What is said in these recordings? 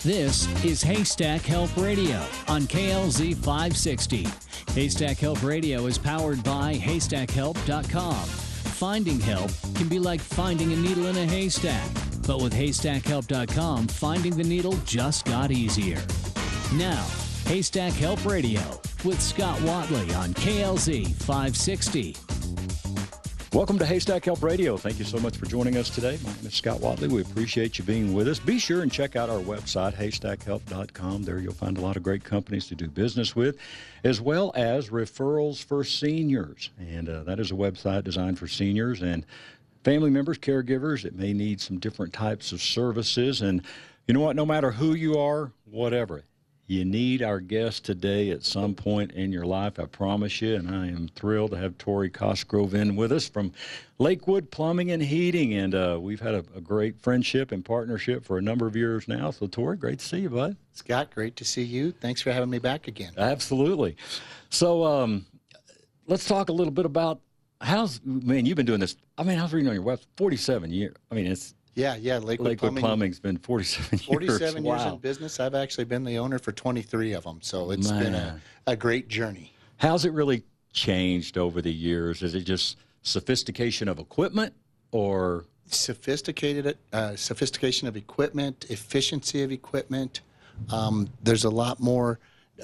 This is Haystack Help Radio on KLZ 560. Haystack Help Radio is powered by HaystackHelp.com. Finding help can be like finding a needle in a haystack, but with HaystackHelp.com, finding the needle just got easier. Now, Haystack Help Radio with Scott Watley on KLZ 560. Welcome to Haystack Help Radio. Thank you so much for joining us today. My name is Scott Watley. We appreciate you being with us. Be sure and check out our website, HaystackHelp.com. There you'll find a lot of great companies to do business with, as well as referrals for seniors. And that is a website designed for seniors and family members, caregivers that may need some different types of services. And you know what? No matter who you are, whatever, you need our guest today at some point in your life, I promise you, and I am thrilled to have Tori Cosgrove in with us from Lakewood Plumbing and Heating, and we've had a great friendship and partnership for a number of years now. So, Tori, great to see you, bud. Scott, great to see you. Thanks for having me back again. Absolutely. So, let's talk a little bit about man, you've been doing this, I was reading on your website, 47 years. I mean, it's... Yeah, Lakewood Plumbing's been 47 years. 47 years Wow. in business. I've actually been the owner for 23 of them, so it's been a great journey. How's it really changed over the years? Is it just sophistication of equipment or? Sophistication of equipment, efficiency of equipment. There's a lot more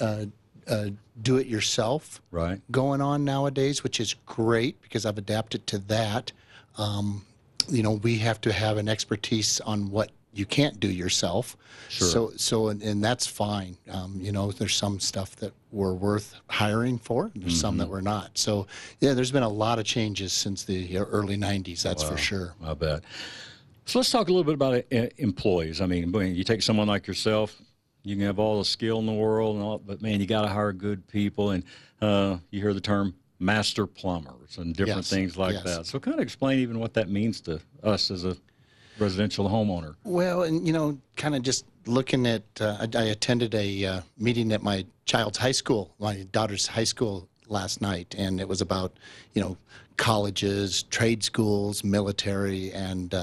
do-it-yourself going on nowadays, which is great because I've adapted to that. We have to have an expertise on what you can't do yourself. Sure. And that's fine. There's some stuff that we're worth hiring for, and there's some that we're not. So, yeah, there's been a lot of changes since the early 90s, that's for sure. I bet. So let's talk a little bit about employees. I mean, you take someone like yourself, you can have all the skill in the world, and all, but, man, you got to hire good people. And you hear the term master plumbers and different things like that. So kind of explain even what that means to us as a residential homeowner. Well, and, kind of just looking at, I attended a meeting at my child's high school, my daughter's high school last night, and it was about, colleges, trade schools, military, and,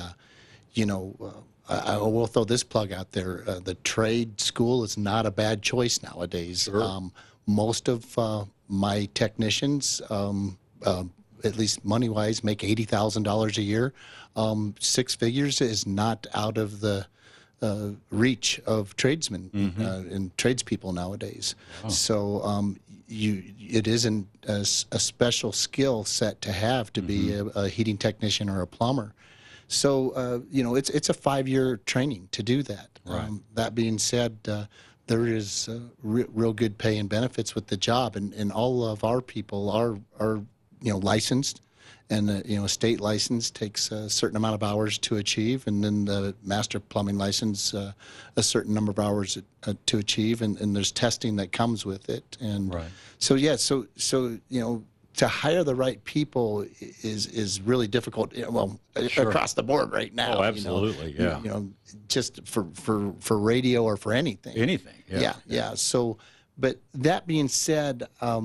I will throw this plug out there. The trade school is not a bad choice nowadays. Sure. Most of my technicians, at least money-wise, make $80,000 a year. 6 figures is not out of the reach of tradesmen and tradespeople nowadays. Wow. So it isn't a special skill set to have to be a heating technician or a plumber. So it's a 5-year training to do that. Right. That being said, there is real good pay and benefits with the job, and all of our people are licensed, and a state license takes a certain amount of hours to achieve, and then the master plumbing license a certain number of hours to achieve, and there's testing that comes with it, and so to hire the right people is really difficult. Across the board right now. Oh, absolutely, just for radio or for anything. Yeah. So, but that being said,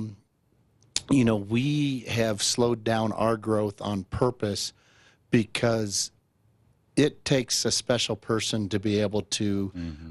we have slowed down our growth on purpose because it takes a special person to be able to,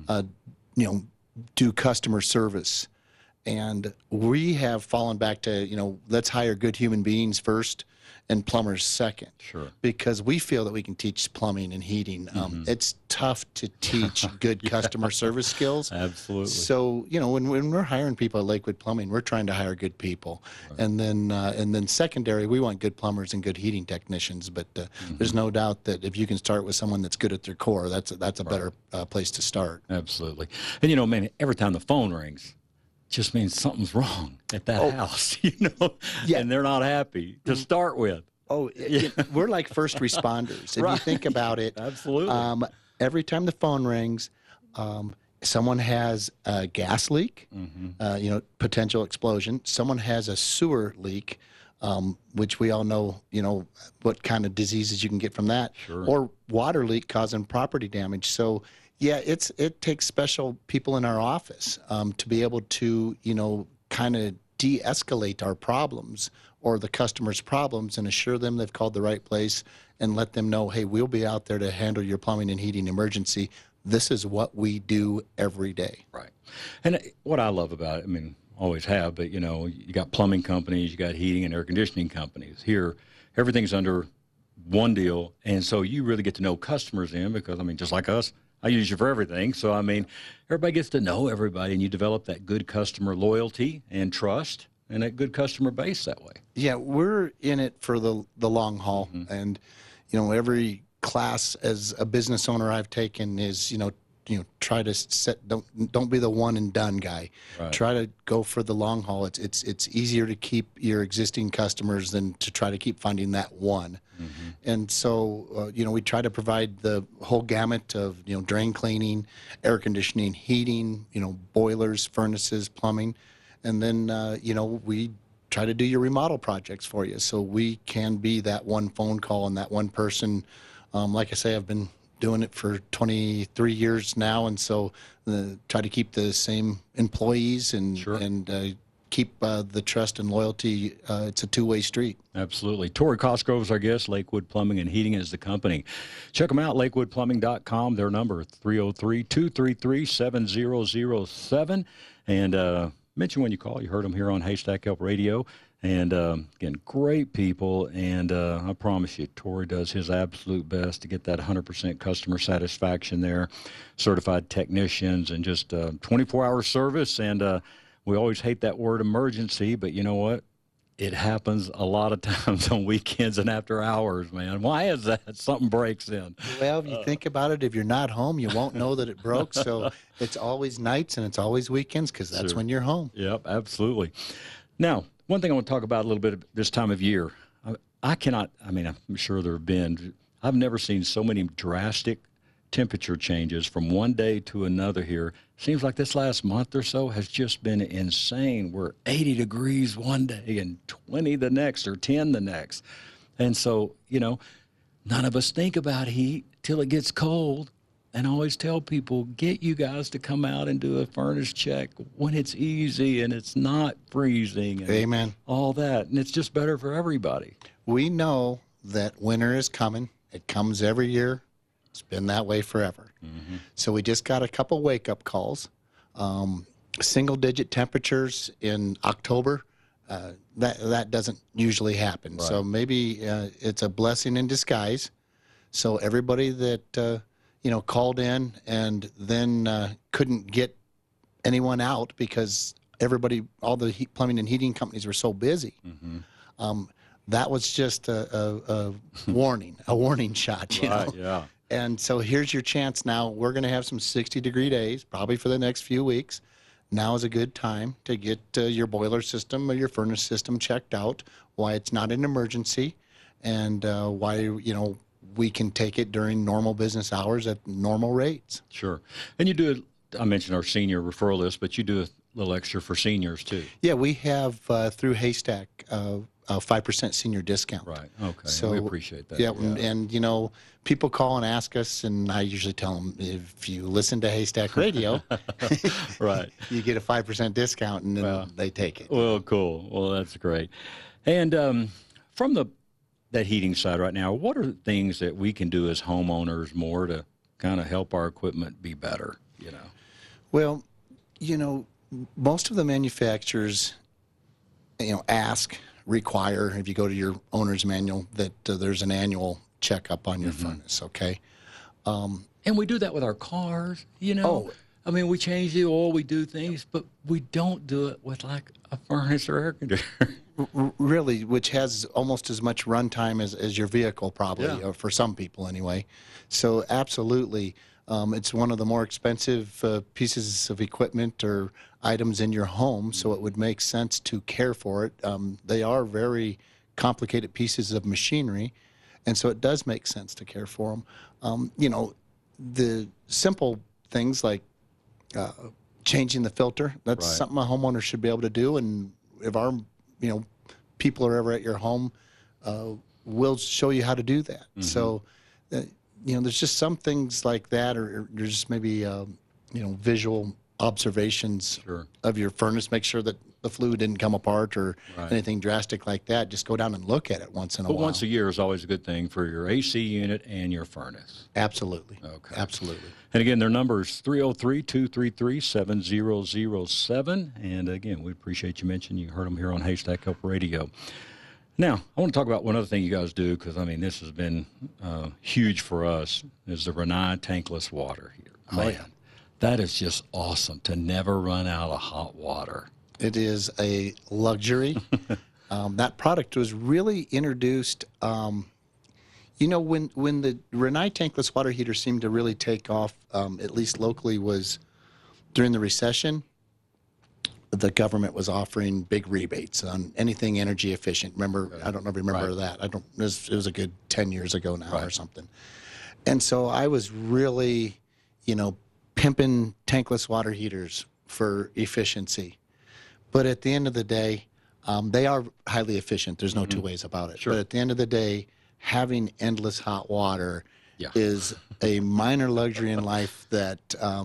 do customer service. And we have fallen back to, let's hire good human beings first and plumbers second. Sure. Because we feel that we can teach plumbing and heating. It's tough to teach good customer service skills. Absolutely. So, when we're hiring people at Lakewood Plumbing, we're trying to hire good people. Right. And then secondary, we want good plumbers and good heating technicians. But there's no doubt that if you can start with someone that's good at their core, that's a better place to start. Absolutely. And, man, every time the phone rings, just means something's wrong at that house, and they're not happy to start with. We're like first responders. If you think about it, absolutely. Every time the phone rings, someone has a gas leak, potential explosion. Someone has a sewer leak, which we all know, what kind of diseases you can get from that, or water leak causing property damage. So. Yeah, it takes special people in our office to be able to, kind of de-escalate our problems or the customer's problems and assure them they've called the right place and let them know, hey, we'll be out there to handle your plumbing and heating emergency. this is what we do every day. Right. And what I love about it, I mean, always have, but, you know, you got plumbing companies, you got heating and air conditioning companies. Here, everything's under one deal, and so you really get to know customers in because, I mean, just like us, I use you for everything. So, I mean, everybody gets to know everybody, and you develop that good customer loyalty and trust and a good customer base that way. Yeah, we're in it for the long haul. And, you know, every class as a business owner I've taken is, you know, try to don't be the one and done guy. Right. Try to go for the long haul. It's easier to keep your existing customers than to try to keep finding that one. And so, you know, we try to provide the whole gamut of, you know, drain cleaning, air conditioning, heating, you know, boilers, furnaces, plumbing. And then, you know, we try to do your remodel projects for you. So we can be that one phone call and that one person. Like I say, I've been doing it for 23 years now, and so try to keep the same employees and keep the trust and loyalty. It's a two-way street. Absolutely. Tori Cosgrove is our guest. Lakewood Plumbing and Heating is the company. Check them out, lakewoodplumbing.com. Their number, 303-233-7007. And mention when you call. You heard them here on Haystack Help Radio. And, again, great people, and I promise you, Tori does his absolute best to get that 100% customer satisfaction there, certified technicians, and just 24-hour service. And we always hate that word emergency, but you know what? It happens a lot of times on weekends and after hours, man. Why is that? Something breaks in. Well, if you think about it, if you're not home, you won't know that it broke. So it's always nights and it's always weekends because that's when you're home. Yep, absolutely. Now, one thing I want to talk about a little bit this time of year, I'm sure there have been, I've never seen so many drastic temperature changes from one day to another here. Seems like this last month or so has just been insane. We're 80 degrees one day and 20 the next or 10 the next. And so, you know, none of us think about heat till it gets cold. And I always tell people, get you guys to come out and do a furnace check when it's easy and it's not freezing. And Amen. All that. And it's just better for everybody. We know that winter is coming. It comes every year. It's been that way forever. So we just got a couple wake-up calls. Single-digit temperatures in October, that doesn't usually happen. Right. So maybe it's a blessing in disguise. So everybody that called in and then couldn't get anyone out because all the plumbing and heating companies were so busy. That was just a warning shot, you know? Yeah. And so here's your chance now. We're going to have some 60-degree days, probably for the next few weeks. Now is a good time to get your boiler system or your furnace system checked out, why it's not an emergency, and why, we can take it during normal business hours at normal rates. Sure. And you do, I mentioned our senior referral list, but you do a little extra for seniors too. Yeah, we have through Haystack a 5% senior discount. Right. Okay. So we appreciate that. Yeah, and people call and ask us, and I usually tell them, if you listen to Haystack Radio, right, you get a 5% discount, and then they take it. Well, cool. Well, that's great. And from that heating side right now, what are things that we can do as homeowners more to kind of help our equipment be better? Well, most of the manufacturers, require, if you go to your owner's manual, that there's an annual checkup on your furnace, okay? And we do that with our cars, I mean, we change the oil, we do things, but we don't do it with like a furnace or air conditioner. Really, which has almost as much runtime as your vehicle probably, or for some people anyway. So absolutely, it's one of the more expensive pieces of equipment or items in your home, so it would make sense to care for it. They are very complicated pieces of machinery, and so it does make sense to care for them. The simple things like changing the filter, that's something a homeowner should be able to do, and if our people are ever at your home, we'll show you how to do that. So there's just some things like that, or there's maybe visual observations of your furnace. Make sure that the flue didn't come apart or Right. anything drastic like that, just go down and look at it once in a But while. once a year is always a good thing for your AC unit and your furnace. Absolutely. Okay. Absolutely. And again, their number is 303-233-7007. And again, we appreciate you mentioning you heard them here on Haystack Help Radio. Now, I want to talk about one other thing you guys do, because, I mean, this has been huge for us, is the Renai tankless water heater. Oh, yeah. That is just awesome, to never run out of hot water. It is a luxury. That product was really introduced, when the Renai tankless water heater seemed to really take off, at least locally, was during the recession. The government was offering big rebates on anything energy efficient. Remember, I don't know if you remember Right. that. It was a good 10 years ago now Right. or something. And so I was really, pimping tankless water heaters for efficiency. But at the end of the day, they are highly efficient. There's no two ways about it. Sure. But at the end of the day, having endless hot water Yeah. is a minor luxury in life that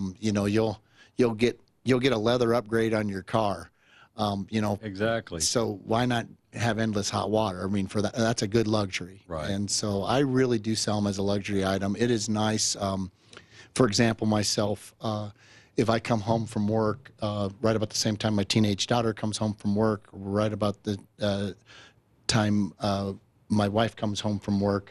you'll get a leather upgrade on your car. Exactly. So why not have endless hot water? I mean, that's a good luxury. Right. And so I really do sell them as a luxury item. It is nice. For example, myself, if I come home from work right about the same time my teenage daughter comes home from work, right about the time my wife comes home from work,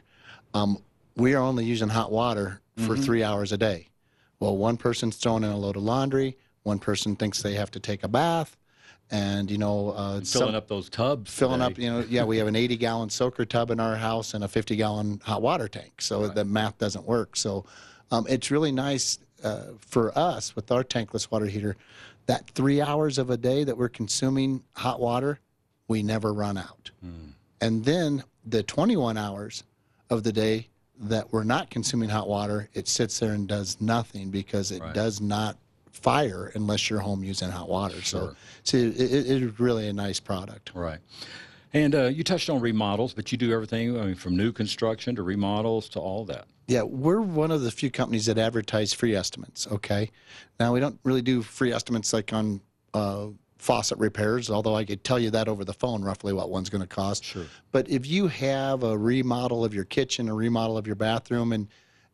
we are only using hot water for 3 hours a day. Well, one person's throwing in a load of laundry, one person thinks they have to take a bath, and Filling up those tubs. filling today. up, we have an 80-gallon soaker tub in our house and a 50-gallon hot water tank, so the math doesn't work. So it's really nice for us with our tankless water heater, that 3 hours of a day that we're consuming hot water, we never run out. And then the 21 hours of the day that we're not consuming hot water, it sits there and does nothing because it Right. does not fire unless you're home using hot water. Sure. So it is really a nice product. Right. And you touched on remodels, but you do everything, I mean, from new construction to remodels to all that. Yeah, we're one of the few companies that advertise free estimates, okay? Now, we don't really do free estimates like on faucet repairs, although I could tell you that over the phone, roughly what one's going to cost. Sure. But if you have a remodel of your kitchen, a remodel of your bathroom, and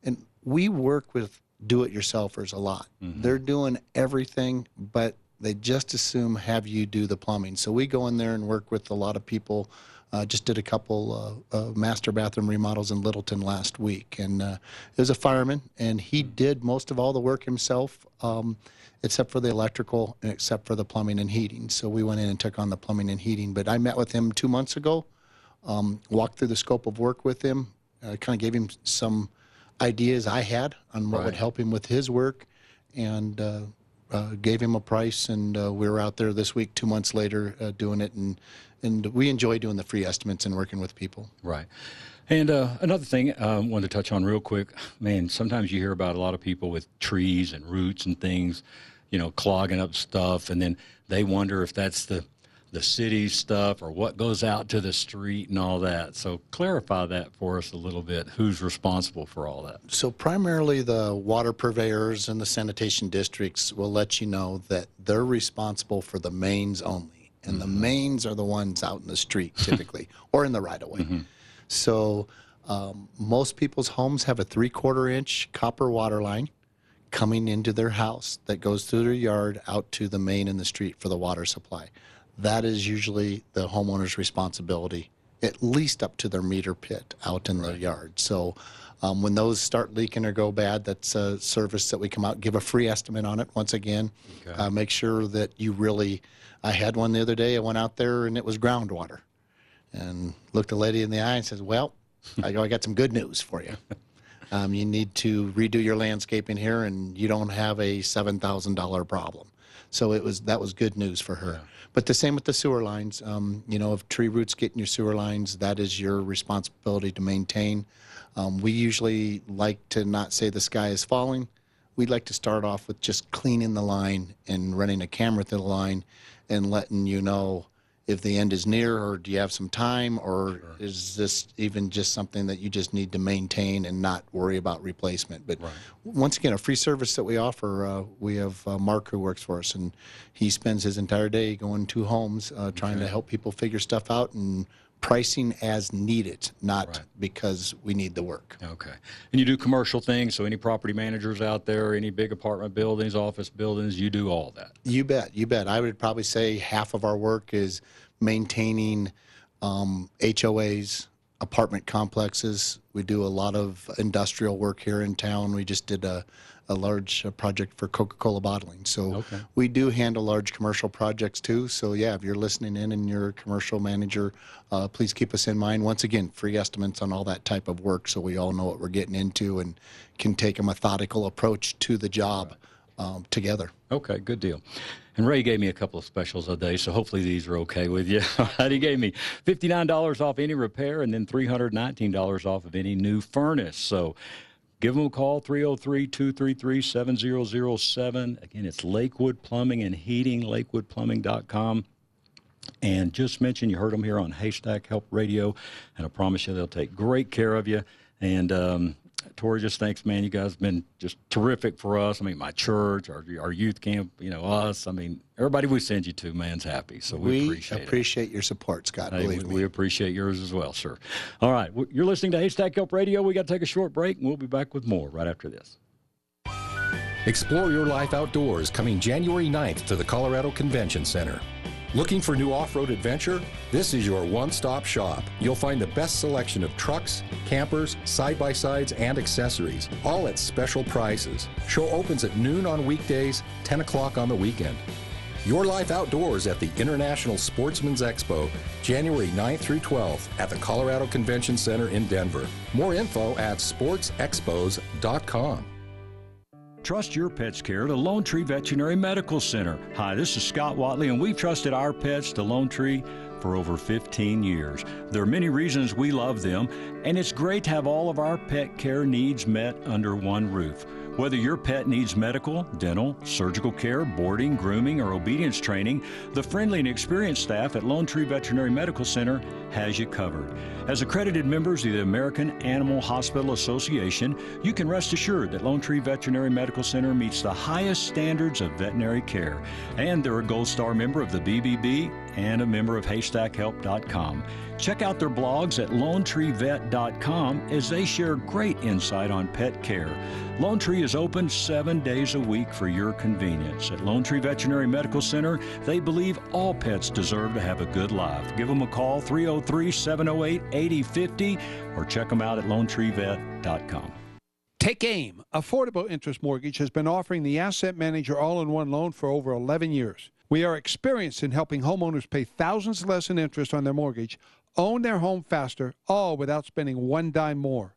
we work with do-it-yourselfers a lot. They're doing everything, but they just assume have you do the plumbing. So we go in there and work with a lot of people. Just did a couple master bathroom remodels in Littleton last week, and it was a fireman, and he did most of all the work himself, except for the electrical and except for the plumbing and heating. So we went in and took on the plumbing and heating. But I met with him 2 months ago, walked through the scope of work with him, kind of gave him some ideas I had on what would Right. help him with his work, and gave him a price, and we were out there this week 2 months later doing it, and we enjoy doing the free estimates and working with people. Right. And another thing I wanted to touch on real quick, man, sometimes you hear about a lot of people with trees and roots and things, clogging up stuff, and then they wonder if that's the city stuff or what goes out to the street and all that. So clarify that for us a little bit. Who's responsible for all that? So primarily the water purveyors and the sanitation districts will let you know that they're responsible for the mains only. And the mains are the ones out in the street typically, or in the right-of-way. So most people's homes have a 3/4 inch copper water line coming into their house that goes through their yard out to the main in the street for the water supply. That is usually the homeowner's responsibility, at least up to their meter pit out in their yard. So when those start leaking or go bad, that's a service that we come out, give a free estimate on it once again. Okay. Make sure that you really, I had one the other day, I went out there and it was groundwater. And looked the lady in the eye and says, well, I got some good news for you. You need to redo your landscaping here, and you don't have a $7,000 problem. So that was good news for her. Yeah. But the same with the sewer lines. If tree roots get in your sewer lines, that is your responsibility to maintain. We usually like to not say the sky is falling. We'd like to start off with just cleaning the line and running a camera through the line and letting you know if the end is near, or do you have some time, or is this even just something that you just need to maintain and not worry about replacement? But once again, a free service that we offer, we have Mark who works for us, and he spends his entire day going to homes trying to help people figure stuff out and pricing as needed, not because we need the work. Okay. And you do commercial things, so any property managers out there, any big apartment buildings, office buildings, you do all that? You bet, you bet. I would probably say half of our work is maintaining HOAs, apartment complexes. We do a lot of industrial work here in town. We just did a large project for Coca-Cola bottling. So we do handle large commercial projects too. So yeah, if you're listening in and you're a commercial manager, please keep us in mind. Once again, free estimates on all that type of work so we all know what we're getting into and can take a methodical approach to the job together. Okay, good deal. And Ray gave me a couple of specials a day, so hopefully these are okay with you. He gave me $59 off any repair and then $319 off of any new furnace. So give them a call, 303-233-7007. Again, it's Lakewood Plumbing and Heating, lakewoodplumbing.com. And just mention you heard them here on Haystack Help Radio, and I promise you they'll take great care of you. And Tori, just thanks, man. You guys have been just terrific for us. I mean, my church, our youth camp, us. I mean, everybody we send you to, man's happy. So we appreciate your support, Scott. Believe me. We appreciate yours as well, sir. All right. You're listening to Haystack Help Radio. We got to take a short break, and we'll be back with more right after this. Explore your life outdoors coming January 9th to the Colorado Convention Center. Looking for new off-road adventure? This is your one-stop shop. You'll find the best selection of trucks, campers, side-by-sides, and accessories, all at special prices. Show opens at noon on weekdays, 10 o'clock on the weekend. Your life outdoors at the International Sportsman's Expo, January 9th through 12th at the Colorado Convention Center in Denver. More info at sportsexpos.com. Trust your pet's care to Lone Tree Veterinary Medical Center. Hi, this is Scott Watley, and we've trusted our pets to Lone Tree for over 15 years. There are many reasons we love them, and it's great to have all of our pet care needs met under one roof. Whether your pet needs medical, dental, surgical care, boarding, grooming, or obedience training, the friendly and experienced staff at Lone Tree Veterinary Medical Center has you covered. As accredited members of the American Animal Hospital Association, you can rest assured that Lone Tree Veterinary Medical Center meets the highest standards of veterinary care. And they're a Gold Star member of the BBB and a member of HaystackHelp.com. Check out their blogs at LoneTreeVet.com as they share great insight on pet care. Lone Tree is open 7 days a week for your convenience. At Lone Tree Veterinary Medical Center, they believe all pets deserve to have a good life. Give them a call, 303-708-8050, or check them out at LoneTreeVet.com. Take AIM. Affordable Interest Mortgage has been offering the Asset Manager all-in-one loan for over 11 years. We are experienced in helping homeowners pay thousands less in interest on their mortgage, own their home faster, all without spending one dime more.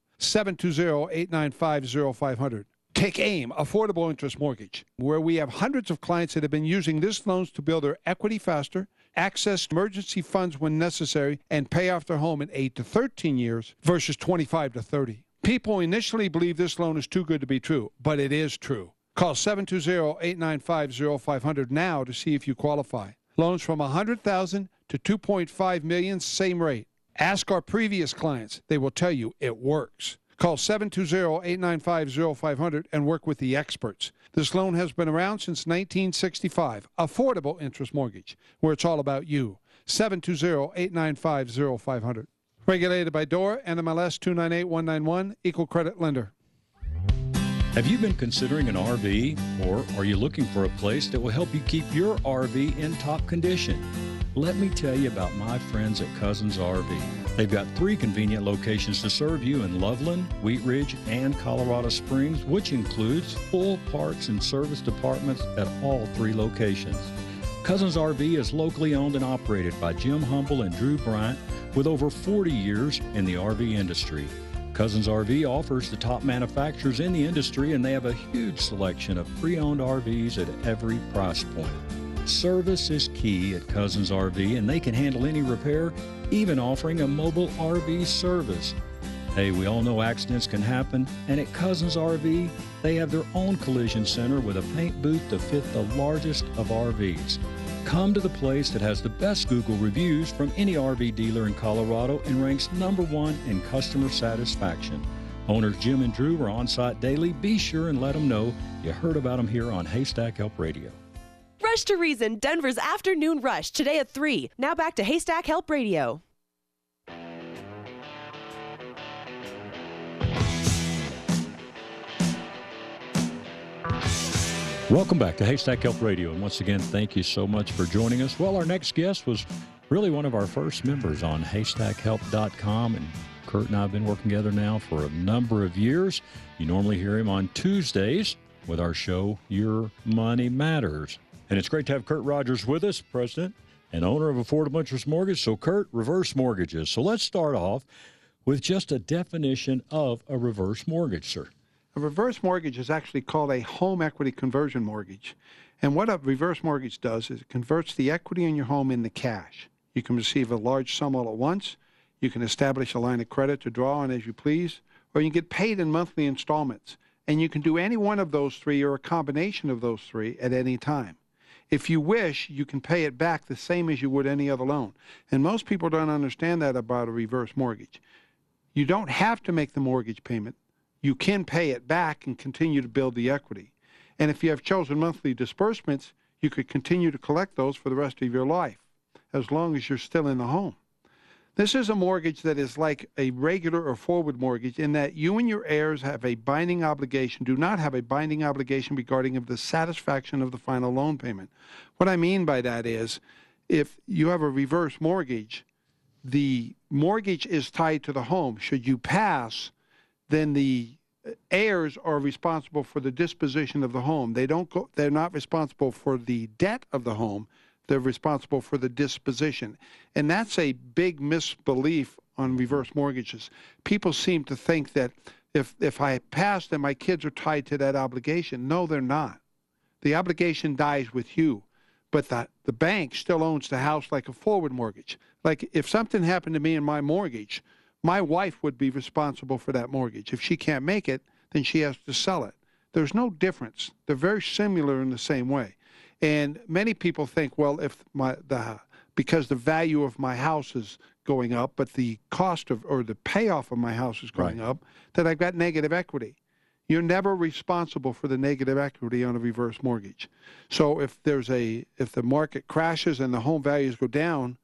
720-895-0500. Take AIM, Affordable Interest Mortgage, where we have hundreds of clients that have been using this loans to build their equity faster, access emergency funds when necessary, and pay off their home in 8 to 13 years versus 25 to 30. People initially believe this loan is too good to be true, but it is true. Call 720-895-0500 now to see if you qualify. Loans from $100,000 to $2.5 million, same rate. Ask our previous clients. They will tell you it works. Call 720-895-0500 and work with the experts. This loan has been around since 1965. Affordable Interest Mortgage, where it's all about you. 720-895-0500. Regulated by DORA, NMLS 298191, Equal Credit Lender. Have you been considering an RV, or are you looking for a place that will help you keep your RV in top condition? Let me tell you about my friends at Cousins RV. They've got 3 convenient locations to serve you in Loveland, Wheat Ridge, and Colorado Springs, which includes full parts and service departments at all 3 locations. Cousins RV is locally owned and operated by Jim Humble and Drew Bryant with over 40 years in the RV industry. Cousins RV offers the top manufacturers in the industry, and they have a huge selection of pre-owned RVs at every price point. Service is key at Cousins RV, and they can handle any repair, even offering a mobile RV service. Hey, we all know accidents can happen, and at Cousins RV, they have their own collision center with a paint booth to fit the largest of RVs. Come to the place that has the best Google reviews from any RV dealer in Colorado and ranks #1 in customer satisfaction. Owners Jim and Drew are on site daily. Be sure and let them know you heard about them here on Haystack Help Radio. Rush to Reason, Denver's afternoon rush, today at 3. Now back to Haystack Help Radio. Welcome back to Haystack Help Radio, and once again, thank you so much for joining us. Well, our next guest was really one of our first members on HaystackHelp.com, and Kurt and I have been working together now for a number of years. You normally hear him on Tuesdays with our show, Your Money Matters. And it's great to have Kurt Rogers with us, president and owner of Affordable Interest Mortgage. So, Kurt, reverse mortgages. So let's start off with just a definition of a reverse mortgage, sir. A reverse mortgage is actually called a home equity conversion mortgage. And what a reverse mortgage does is it converts the equity in your home into cash. You can receive a large sum all at once. You can establish a line of credit to draw on as you please, or you can get paid in monthly installments. And you can do any one of those three or a combination of those three at any time. If you wish, you can pay it back the same as you would any other loan. And most people don't understand that about a reverse mortgage. You don't have to make the mortgage payment. You can pay it back and continue to build the equity. And if you have chosen monthly disbursements, you could continue to collect those for the rest of your life, as long as you're still in the home. This is a mortgage that is like a regular or forward mortgage in that you and your heirs have a binding obligation, do not have a binding obligation regarding of the satisfaction of the final loan payment. What I mean by that is, if you have a reverse mortgage, the mortgage is tied to the home. Should you pass, then the heirs are responsible for the disposition of the home. They're not responsible for the debt of the home. They're responsible for the disposition. And that's a big misbelief on reverse mortgages. People seem to think that if I pass, then my kids are tied to that obligation. No, they're not. The obligation dies with you. But the bank still owns the house like a forward mortgage. Like if something happened to me in my mortgage, my wife would be responsible for that mortgage. If she can't make it, then she has to sell it. There's no difference. They're very similar in the same way. And many people think, well, if because the value of my house is going up, but the cost of or the payoff of my house is going up, that I've got negative equity. You're never responsible for the negative equity on a reverse mortgage. So if the market crashes and the home values go down,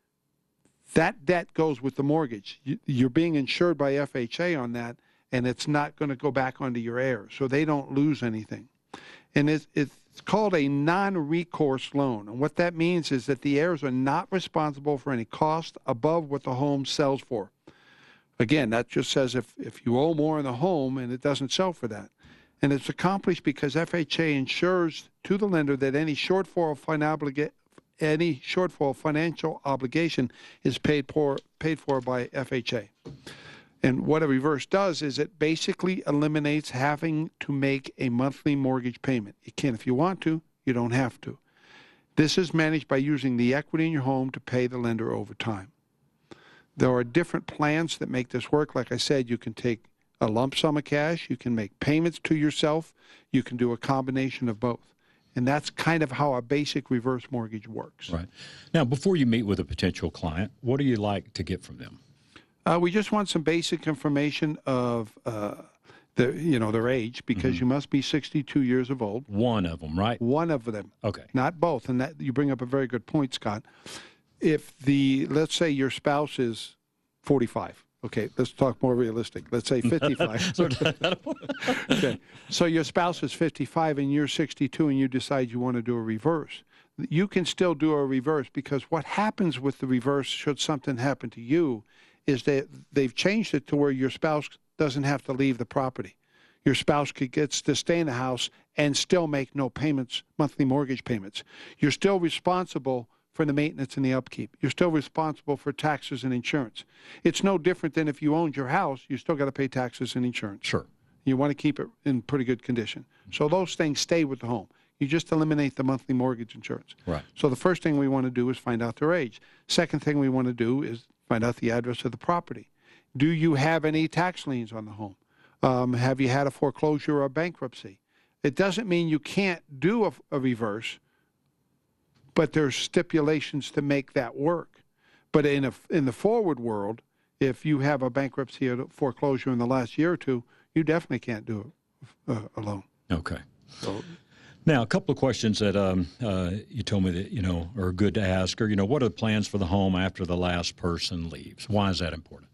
that debt goes with the mortgage. You're being insured by FHA on that, and it's not going to go back onto your heirs, so they don't lose anything. And it's called a non-recourse loan. And what that means is that the heirs are not responsible for any cost above what the home sells for. Again, that just says if you owe more in the home and it doesn't sell for that. And it's accomplished because FHA insures to the lender that any shortfall financial obligation is paid for by FHA. And what a reverse does is it basically eliminates having to make a monthly mortgage payment. You can if you want to, you don't have to. This is managed by using the equity in your home to pay the lender over time. There are different plans that make this work. Like I said, you can take a lump sum of cash, you can make payments to yourself, you can do a combination of both. And that's kind of how a basic reverse mortgage works. Right. Now, before you meet with a potential client, what do you like to get from them? We just want some basic information of their age, because you must be 62 years of old. One of them, right? One of them. Okay. Not both. And that you bring up a very good point, Scott. If let's say your spouse is 45. Okay, let's talk more realistic. Let's say 55. Okay. So your spouse is 55 and you're 62 and you decide you want to do a reverse. You can still do a reverse, because what happens with the reverse, should something happen to you, is that they've changed it to where your spouse doesn't have to leave the property. Your spouse gets to stay in the house and still make no payments, monthly mortgage payments. You're still responsible for the maintenance and the upkeep. You're still responsible for taxes and insurance. It's no different than if you owned your house, you still got to pay taxes and insurance. Sure. You want to keep it in pretty good condition. So those things stay with the home. You just eliminate the monthly mortgage insurance. Right. So the first thing we want to do is find out their age. Second thing we want to do is find out the address of the property. Do you have any tax liens on the home? Have you had a foreclosure or a bankruptcy? It doesn't mean you can't do a reverse, but there's stipulations to make that work. But in the forward world, if you have a bankruptcy or foreclosure in the last year or two, you definitely can't do it alone. Okay. So, now, a couple of questions that you told me that, are good to ask are, what are the plans for the home after the last person leaves? Why is that important?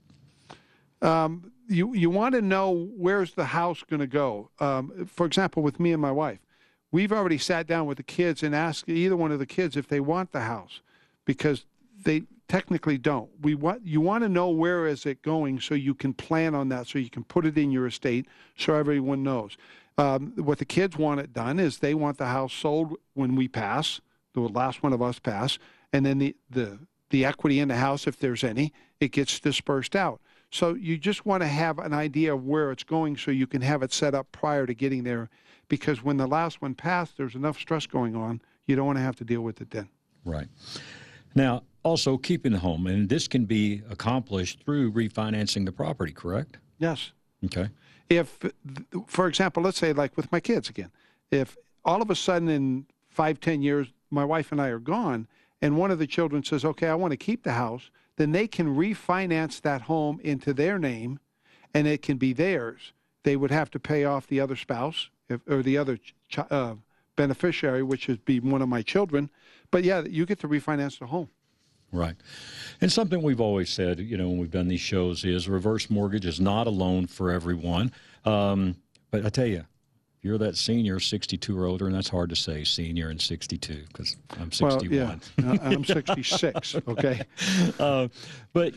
You want to know where's the house going to go. For example, with me and my wife, we've already sat down with the kids and asked either one of the kids if they want the house, because they technically don't. You want to know where is it going so you can plan on that, so you can put it in your estate so everyone knows. What the kids want it done is they want the house sold when we pass, the last one of us pass, and then the equity in the house, if there's any, it gets dispersed out. So you just want to have an idea of where it's going so you can have it set up prior to getting there, because when the last one passed, there's enough stress going on, you don't want to have to deal with it then. Right. Now, also keeping the home, and this can be accomplished through refinancing the property, correct? Yes. Okay. If, for example, let's say like with my kids again, if all of a sudden in 5-10 years, my wife and I are gone, and one of the children says, okay, I want to keep the house, then they can refinance that home into their name, and it can be theirs. They would have to pay off the other spouse or the other beneficiary, which would be one of my children. But, yeah, you get to refinance the home. Right. And something we've always said, when we've done these shows is reverse mortgage is not a loan for everyone. But I tell you, if you're that senior, 62 or older, and that's hard to say, senior and 62, because I'm 61. Well, yeah, I'm 66, okay? But,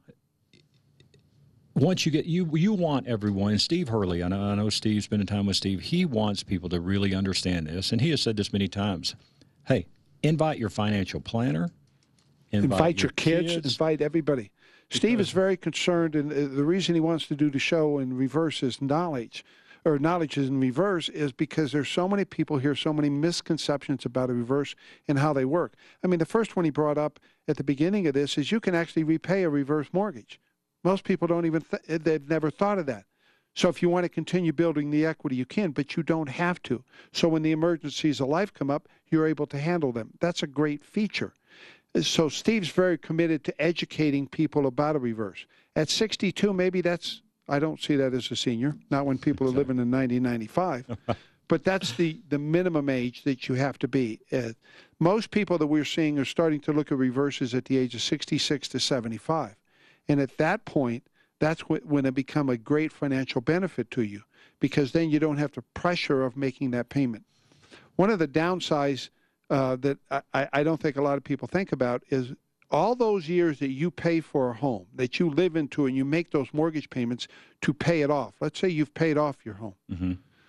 once you get, you want everyone, and Steve Hurley, I know Steve's spending time with Steve, he wants people to really understand this, and he has said this many times. Hey, invite your financial planner. Invite your kids, invite everybody. Steve is very concerned, and the reason he wants to do the show in reverse is knowledge, or knowledge is in reverse, is because there's so many people here, so many misconceptions about a reverse and how they work. I mean, the first one he brought up at the beginning of this is you can actually repay a reverse mortgage. Most people don't even, they've never thought of that. So if you want to continue building the equity, you can, but you don't have to. So when the emergencies of life come up, you're able to handle them. That's a great feature. So Steve's very committed to educating people about a reverse. At 62, maybe I don't see that as a senior, not when people are living in 1995. But that's the minimum age that you have to be. Most people that we're seeing are starting to look at reverses at the age of 66 to 75. And at that point, that's when it becomes a great financial benefit to you, because then you don't have the pressure of making that payment. One of the downsides that I don't think a lot of people think about is all those years that you pay for a home, that you live into, and you make those mortgage payments to pay it off. Let's say you've paid off your home. Mm-hmm.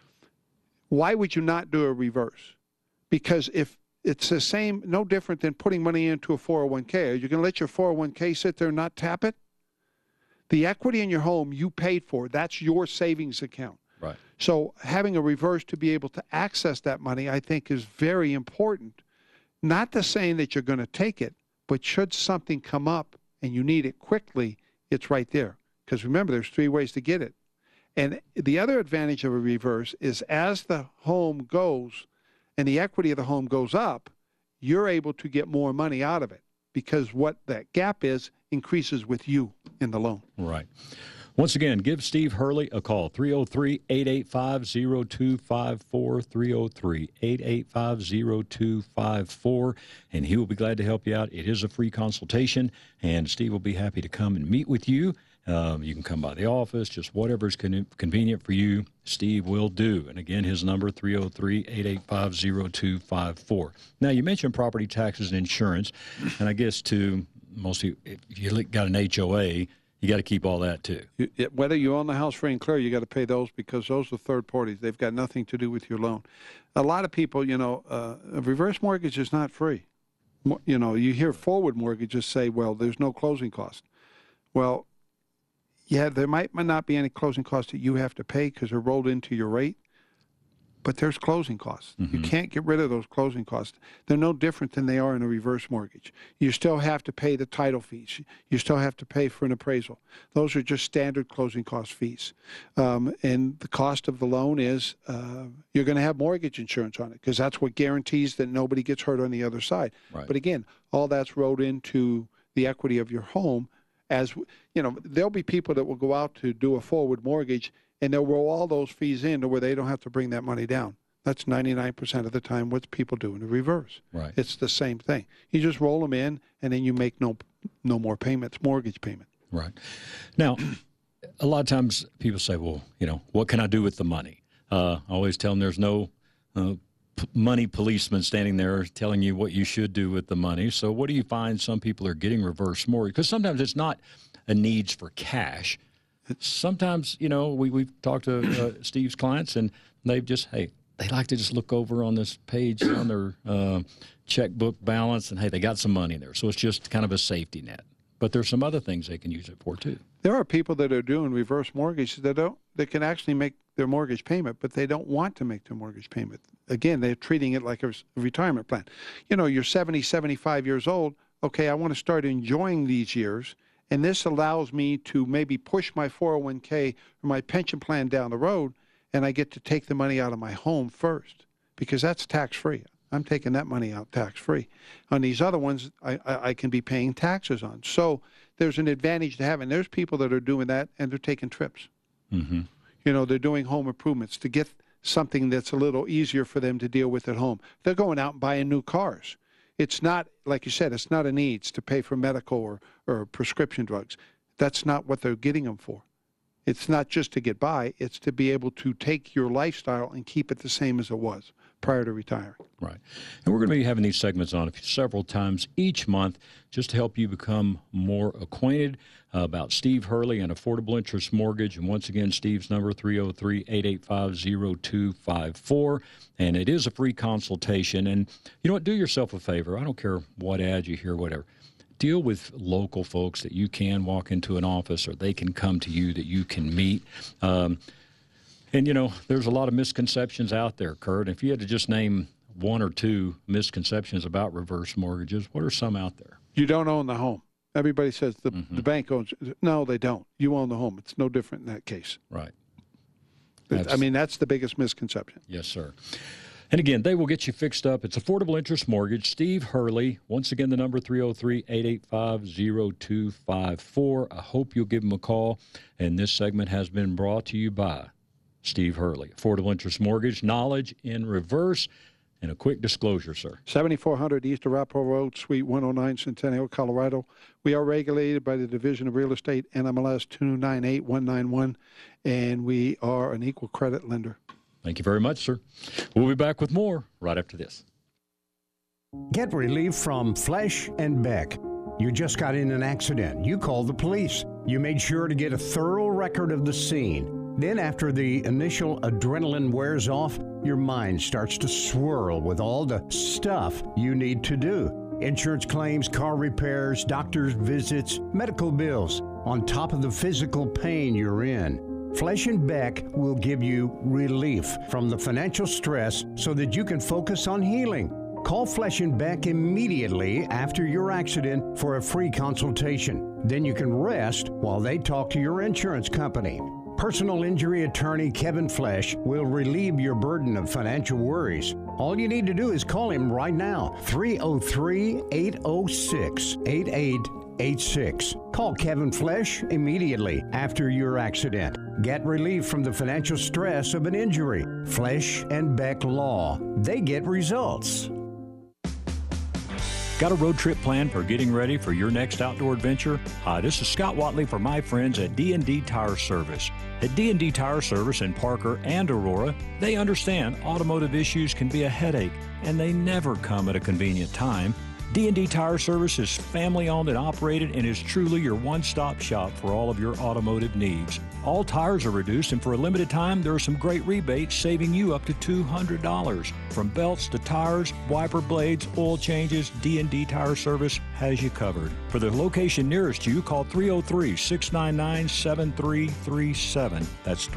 Why would you not do a reverse? Because if it's the same, no different than putting money into a 401k. Are you going to let your 401k sit there and not tap it? The equity in your home you paid for, that's your savings account. Right. So having a reverse to be able to access that money, I think, is very important. Not to saying that you're going to take it, but should something come up and you need it quickly, it's right there. Because remember, there's 3 ways to get it. And the other advantage of a reverse is as the home goes and the equity of the home goes up, you're able to get more money out of it, because what that gap is increases with you in the loan. Right. Once again, give Steve Hurley a call, 303-885-0254, 303-885-0254, and he will be glad to help you out. It is a free consultation, and Steve will be happy to come and meet with you. You can come by the office, just whatever's convenient for you, Steve will do. And again, his number, 303-885-0254. Now, you mentioned property taxes and insurance, and I guess to most of you, if you got an HOA, you got to keep all that too. Whether you own the house free and clear, you got to pay those, because those are third parties. They've got nothing to do with your loan. A lot of people, a reverse mortgage is not free. You hear forward mortgages say, well, there's no closing cost. Well, yeah, there might not be any closing costs that you have to pay because they're rolled into your rate. but there's closing costs. Mm-hmm. You can't get rid of those closing costs. They're no different than they are in a reverse mortgage. You still have to pay the title fees. You still have to pay for an appraisal. Those are just standard closing cost fees. And the cost of the loan is you're going to have mortgage insurance on it because that's what guarantees that nobody gets hurt on the other side. Right. But again, all that's wrote into the equity of your home. As you know, there'll be people that will go out to do a forward mortgage and they'll roll all those fees in to where they don't have to bring that money down. That's 99% of the time what people do in the reverse. Right. It's the same thing. You just roll them in, and then you make no more payments, mortgage payment. Right. Now, a lot of times people say, well, what can I do with the money? I always tell them there's no money policeman standing there telling you what you should do with the money. So what do you find some people are getting reverse mortgage? Because sometimes it's not a needs for cash. Sometimes, we've talked to Steve's clients, and they've just, they like to just look over on this page on their checkbook balance, and, they got some money there. So it's just kind of a safety net. But there's some other things they can use it for, too. There are people that are doing reverse mortgages that can actually make their mortgage payment, but they don't want to make their mortgage payment. Again, they're treating it like a retirement plan. You're 70, 75 years old. Okay, I want to start enjoying these years. And this allows me to maybe push my 401k or my pension plan down the road, and I get to take the money out of my home first because that's tax-free. I'm taking that money out tax-free. On these other ones, I can be paying taxes on. So there's an advantage to having. There's people that are doing that, and they're taking trips. Mm-hmm. They're doing home improvements to get something that's a little easier for them to deal with at home. They're going out and buying new cars. It's not, like you said, it's not a needs to pay for medical or prescription drugs. That's not what they're getting them for. It's not just to get by. It's to be able to take your lifestyle and keep it the same as it was prior to retiring. Right. And we're going to be having these segments on several times each month just to help you become more acquainted about Steve Hurley and Affordable Interest Mortgage. And once again, Steve's number, 303-885-0254. And it is a free consultation. And you know what? Do yourself a favor. I don't care what ad you hear, whatever. Deal with local folks that you can walk into an office or they can come to you that you can meet. And, there's a lot of misconceptions out there, Kurt. If you had to just name one or two misconceptions about reverse mortgages, what are some out there? You don't own the home. Everybody says the bank owns it. No, they don't. You own the home. It's no different in that case. Right. That's the biggest misconception. Yes, sir. And again, they will get you fixed up. It's Affordable Interest Mortgage. Steve Hurley. Once again, the number 303-885-0254. I hope you'll give him a call. And this segment has been brought to you by Steve Hurley. Affordable Interest Mortgage, knowledge in reverse. And a quick disclosure, sir. 7400 East Arapahoe Road, Suite 109, Centennial, Colorado. We are regulated by the Division of Real Estate, NMLS 298191, and we are an equal credit lender. Thank you very much, sir. We'll be back with more right after this. Get relief from Flesh and Beck. You just got in an accident. You called the police. You made sure to get a thorough record of the scene. Then after the initial adrenaline wears off, your mind starts to swirl with all the stuff you need to do. Insurance claims, car repairs, doctor's visits, medical bills, on top of the physical pain you're in. Flesh and Beck will give you relief from the financial stress so that you can focus on healing. Call Flesh and Beck immediately after your accident for a free consultation. Then you can rest while they talk to your insurance company. Personal injury attorney Kevin Flesh will relieve your burden of financial worries. All you need to do is call him right now, 303-806-8886. Call Kevin Flesh immediately after your accident. Get relief from the financial stress of an injury. Flesh and Beck Law. They get results. Got a road trip plan for getting ready for your next outdoor adventure? Hi, this is Scott Watley for my friends at D&D Tire Service. At D&D Tire Service in Parker and Aurora, they understand automotive issues can be a headache, and they never come at a convenient time. D&D Tire Service is family-owned and operated and is truly your one-stop shop for all of your automotive needs. All tires are reduced, and for a limited time, there are some great rebates saving you up to $200. From belts to tires, wiper blades, oil changes, D&D Tire Service has you covered. For the location nearest you, call 303-699-7337. That's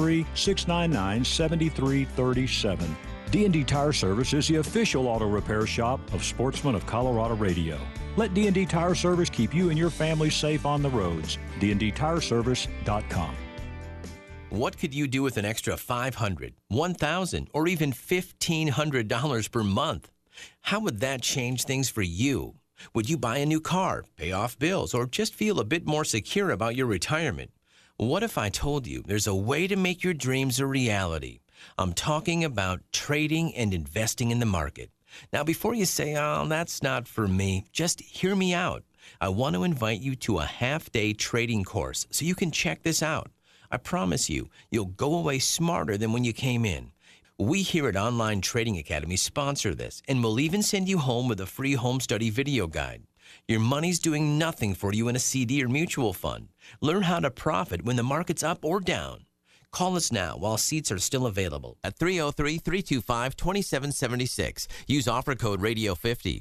303-699-7337. D&D Tire Service is the official auto repair shop of Sportsman of Colorado Radio. Let D&D Tire Service keep you and your family safe on the roads. dndtireservice.com. What could you do with an extra $500, $1,000, or even $1,500 per month? How would that change things for you? Would you buy a new car, pay off bills, or just feel a bit more secure about your retirement? What if I told you there's a way to make your dreams a reality? I'm talking about trading and investing in the market. Now, before you say, oh, that's not for me, just hear me out. I want to invite you to a half-day trading course so you can check this out. I promise you, you'll go away smarter than when you came in. We here at Online Trading Academy sponsor this, and we'll even send you home with a free home study video guide. Your money's doing nothing for you in a CD or mutual fund. Learn how to profit when the market's up or down. Call us now while seats are still available at 303-325-2776. Use offer code radio50.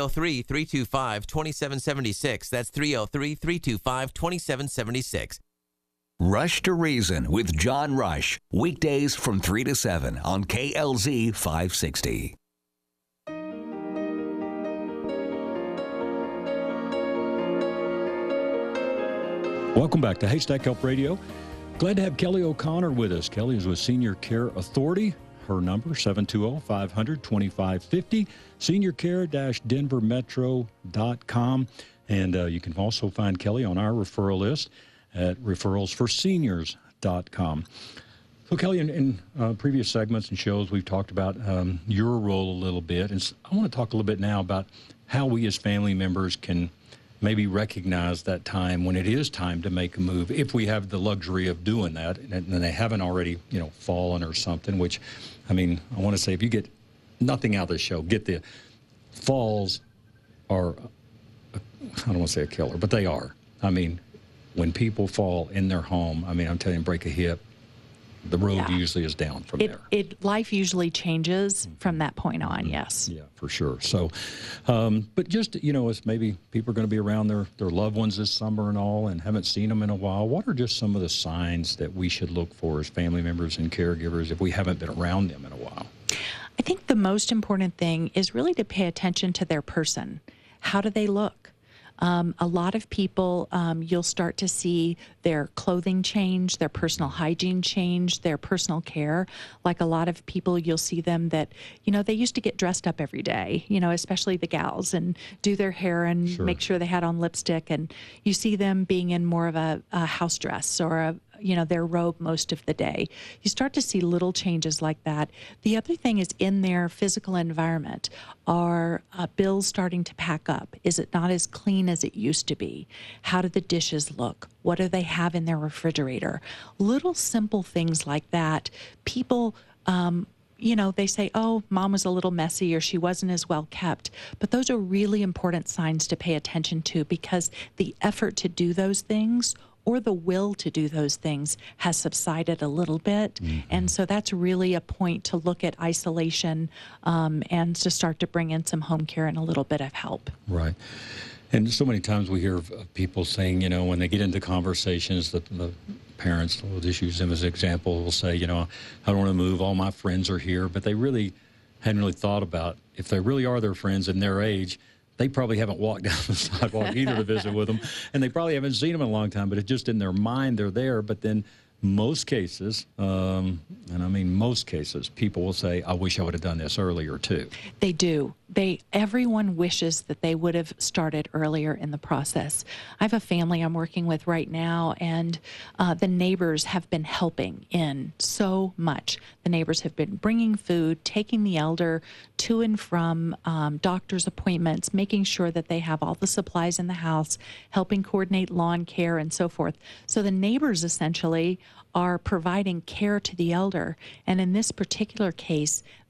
303-325-2776. That's 303-325-2776. Rush to Reason with John Rush. Weekdays from 3 to 7 on KLZ 560. Welcome back to Haystack Help Radio. Glad to have Kelly O'Connor with us. Kelly is with Senior Care Authority. Her number, 720-500-2550, seniorcare-denvermetro.com. And you can also find Kelly on our referral list at referralsforseniors.com. So, Kelly, in previous segments and shows, we've talked about your role a little bit. And I want to talk a little bit now about how we as family members can maybe recognize that time when it is time to make a move, if we have the luxury of doing that, and they haven't already, fallen or something, which, I want to say, if you get nothing out of the show, get the falls are, I don't want to say a killer, but they are. When people fall in their home, I'm telling you, break a hip, the road usually is down from there. Life usually changes from that point on, yes. Yeah, for sure. So, but just, as maybe people are going to be around their loved ones this summer and all and haven't seen them in a while, what are just some of the signs that we should look for as family members and caregivers if we haven't been around them in a while? I think the most important thing is really to pay attention to their person. How do they look? A lot of people, you'll start to see their clothing change, their personal hygiene change, their personal care. Like a lot of people, you'll see them that, they used to get dressed up every day, especially the gals, and do their hair and make sure they had on lipstick. And you see them being in more of a house dress or their robe most of the day. You start to see little changes like that. The other thing is in their physical environment. Are bills starting to pack up? Is it not as clean as it used to be? How do the dishes look? What do they have in their refrigerator? Little simple things like that. People, they say, oh, mom was a little messy or she wasn't as well kept. But those are really important signs to pay attention to, because the effort to do those things or the will to do those things has subsided a little bit. Mm-hmm. And so that's really a point to look at isolation and to start to bring in some home care and a little bit of help. Right. And so many times we hear of people saying, when they get into conversations, the parents, we'll just use them as an example, will say, I don't want to move, all my friends are here. But they really hadn't really thought about if they really are their friends and their age, they probably haven't walked down the sidewalk either to visit with them, and they probably haven't seen them in a long time, but it's just in their mind they're there. But then most cases, most cases, people will say, I wish I would have done this earlier too. They do. Everyone wishes that they would have started earlier in the process. I have a family I'm working with right now, and the neighbors have been helping in so much. The neighbors have been bringing food, taking the elder to and from doctor's appointments, making sure that they have all the supplies in the house, helping coordinate lawn care and so forth. So the neighbors essentially are providing care to the elder. And in this particular case,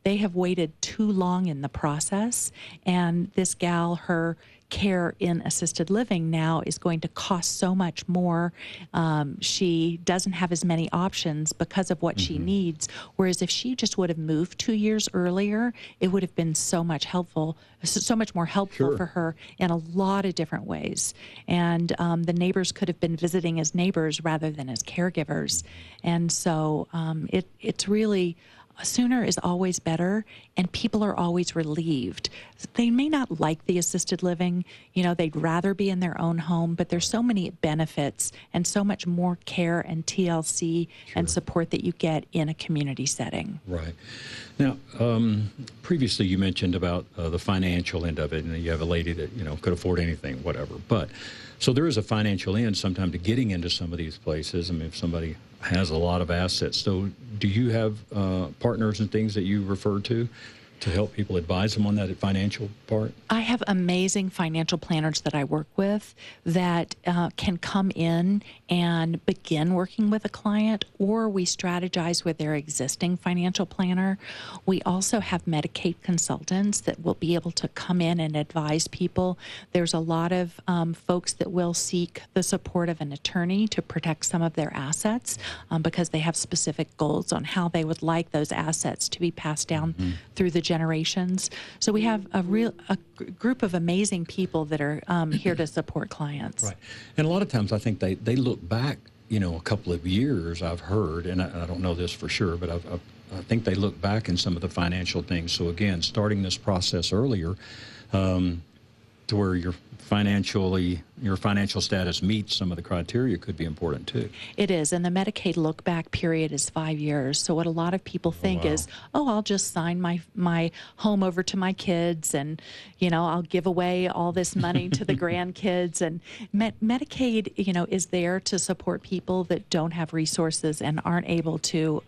they have waited too long in the process, and this gal, her care in assisted living now is going to cost so much more. She doesn't have as many options because of what she needs. Whereas if she just would have moved 2 years earlier, it would have been so much more helpful for her in a lot of different ways. And the neighbors could have been visiting as neighbors rather than as caregivers. And so it's really, sooner is always better, and people are always relieved. They may not like the assisted living, they'd rather be in their own home, but there's so many benefits and so much more care and TLC and support that you get in a community setting. Right. Now, previously you mentioned about the financial end of it, and you have a lady that, could afford anything, whatever. But so there is a financial end sometime to getting into some of these places. I mean, if somebody has a lot of assets. So do you have partners and things that you refer to help people advise them on that financial part? I have amazing financial planners that I work with that can come in and begin working with a client, or we strategize with their existing financial planner. We also have Medicaid consultants that will be able to come in and advise people. There's a lot of folks that will seek the support of an attorney to protect some of their assets because they have specific goals on how they would like those assets to be passed down through the generations. So we have a group of amazing people that are here to support clients. Right. And a lot of times I think they look back, a couple of years, I've heard, and I don't know this for sure, but I think they look back in some of the financial things. So again, starting this process earlier to where your financial status meets some of the criteria could be important too. It is, and the Medicaid look back period is 5 years. So what a lot of people think is, I'll just sign my home over to my kids, and I'll give away all this money to the grandkids. And Medicaid, is there to support people that don't have resources and aren't able to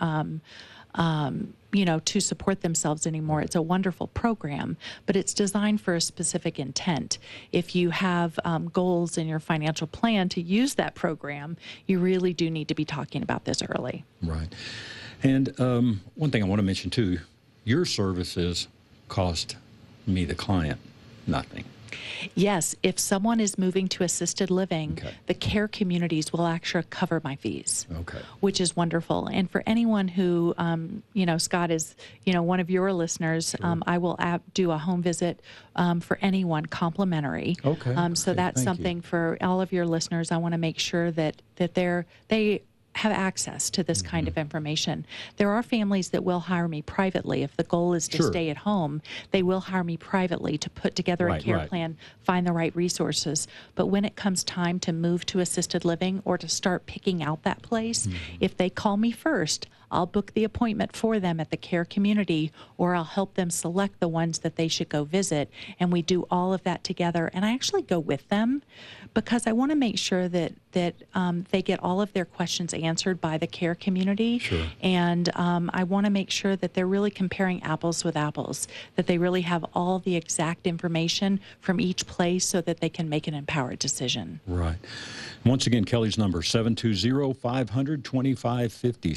to support themselves anymore. It's a wonderful program, but it's designed for a specific intent. If you have goals in your financial plan to use that program, you really do need to be talking about this early. Right. And one thing I want to mention too, your services cost me, the client, nothing. Yes, if someone is moving to assisted living, the care communities will actually cover my fees, which is wonderful. And for anyone who, Scott is, one of your listeners, I will do a home visit for anyone complimentary. So that's something for all of your listeners. I want to make sure that they have access to this kind of information. There are families that will hire me privately. If the goal is to stay at home, they will hire me privately to put together a care plan, find the right resources. But when it comes time to move to assisted living or to start picking out that place, if they call me first, I'll book the appointment for them at the care community, or I'll help them select the ones that they should go visit. And we do all of that together. And I actually go with them because I want to make sure that they get all of their questions answered by the care community. And I want to make sure that they're really comparing apples with apples, that they really have all the exact information from each place so that they can make an empowered decision. Right. Once again, Kelly's number, 720-500-2550,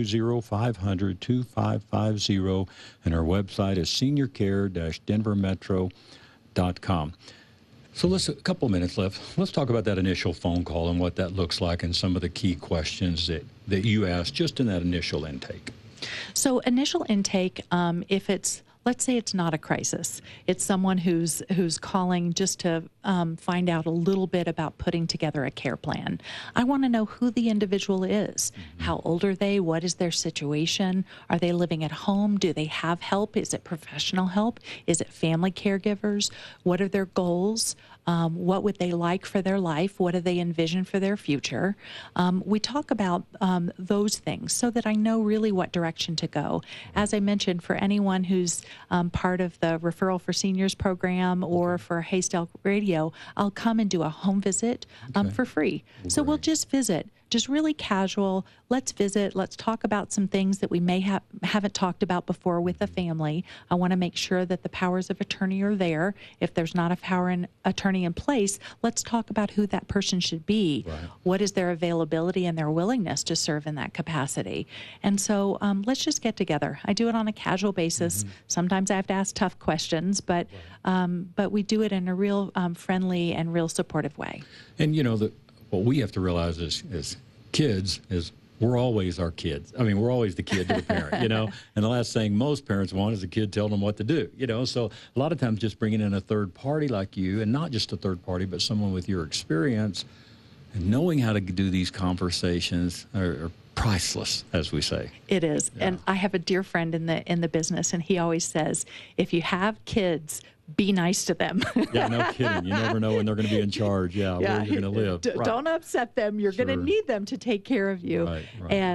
720-500-2550, and our website is seniorcare-denvermetro.com. So a couple of minutes left. Let's talk about that initial phone call and what that looks like and some of the key questions that you asked just in that initial intake. So initial intake, if it's, let's say it's not a crisis, it's someone who's calling just to find out a little bit about putting together a care plan. I want to know who the individual is. How old are they? What is their situation? Are they living at home? Do they have help? Is it professional help? Is it family caregivers? What are their goals? What would they like for their life? What do they envision for their future? We talk about those things so that I know really what direction to go. As I mentioned, for anyone who's part of the Referral for Seniors program or for Haystalk Radio, I'll come and do a home visit for free. So we'll just visit, just really casual. Let's visit. Let's talk about some things that we may haven't talked about before with the family. I want to make sure that the powers of attorney are there. If there's not a power of attorney in place, let's talk about who that person should be. Right. What is their availability and their willingness to serve in that capacity? And so let's just get together. I do it on a casual basis. Sometimes I have to ask tough questions, but we do it in a real friendly and real supportive way. And what we have to realize as kids is we're always our kids. I mean, we're always the kid to the parent, And the last thing most parents want is a kid telling them what to do, So a lot of times just bringing in a third party like you, and not just a third party, but someone with your experience and knowing how to do these conversations are priceless, as we say. It is. Yeah. And I have a dear friend in the business, and he always says, if you have kids, be nice to them. Yeah, no kidding. You never know when they're going to be in charge. Yeah, where you're going to live. Don't upset them. You're going to need them to take care of you. Right.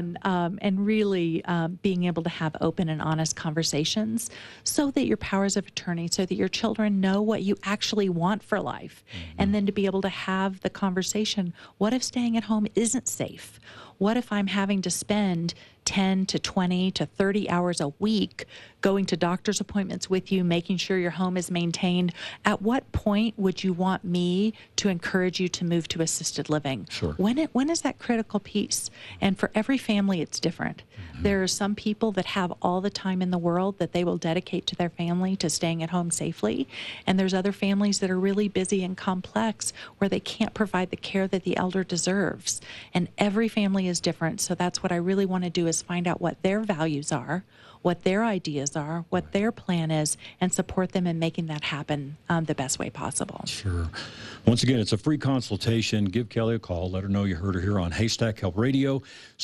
And really being able to have open and honest conversations so that your powers of attorney, so that your children know what you actually want for life. And then to be able to have the conversation, what if staying at home isn't safe? What if I'm having to spend 10 to 20 to 30 hours a week going to doctor's appointments with you, making sure your home is maintained? At what point would you want me to encourage you to move to assisted living? Sure. When is that critical piece? And for every family, it's different. There are some people that have all the time in the world that they will dedicate to their family to staying at home safely. And there's other families that are really busy and complex where they can't provide the care that the elder deserves. And every family is different. So that's what I really want to do, is find out what their values are, what their ideas are, what their plan is, and support them in making that happen the best way possible. Sure. Once again, it's a free consultation. Give Kelly a call. Let her know you heard her here on Haystack Help Radio,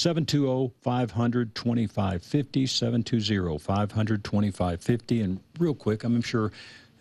720-500-2550, 720-500-2550. And real quick, I'm sure,